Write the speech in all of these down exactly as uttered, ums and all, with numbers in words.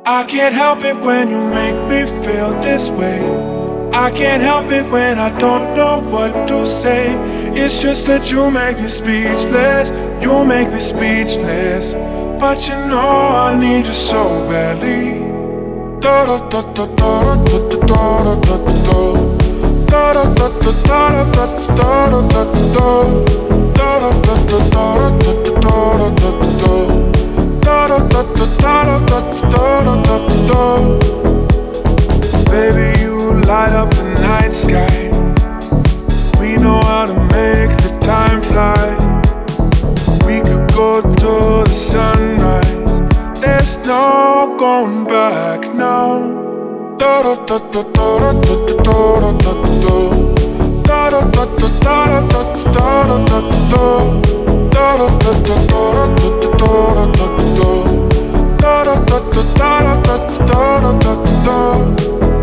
I can't help it when you make me feel this way. I can't help it when I don't know what to say. It's just that you make me speechless. You make me speechless. But you know I need you so badly. Da da da da da da da da da da. Da da da da da da da da da da. Da da da da da da da da da da. Da da da da da da da da da. Baby, you light up the night sky. We know how to make the time fly. We could go to the sunrise. There's no going back now. Da da da da da da da da da da. Da da da da da da da da da da. Da da da da da da da da da da. Da da da da da da da da da.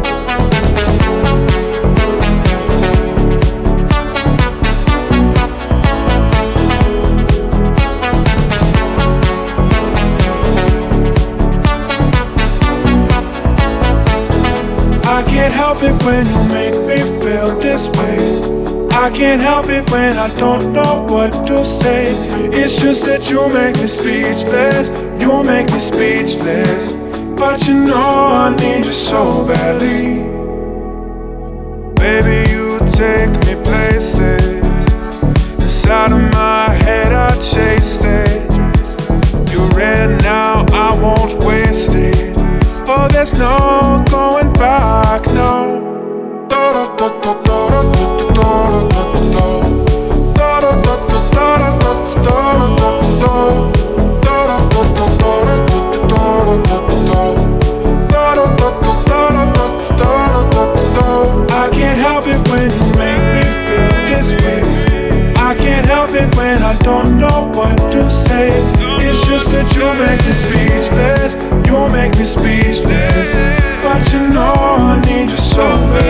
I can't help it when you make me feel this way. I can't help it when I don't know what to say. It's just that you make me speechless. You make me speechless. But you know I need you so badly. Baby, you take me places. Inside of my head I chased it. You're red now, I won't waste it. Oh, there's no going back now. Da da da da da da da da da da. Da da da da da da da da da. Da da da da da da da da da. Da da da da da da da da. I can't help it when you make me feel this way. I can't help it when I don't know what to say. It's just that you make me speechless. You make me speechless. But you know I need you so bad.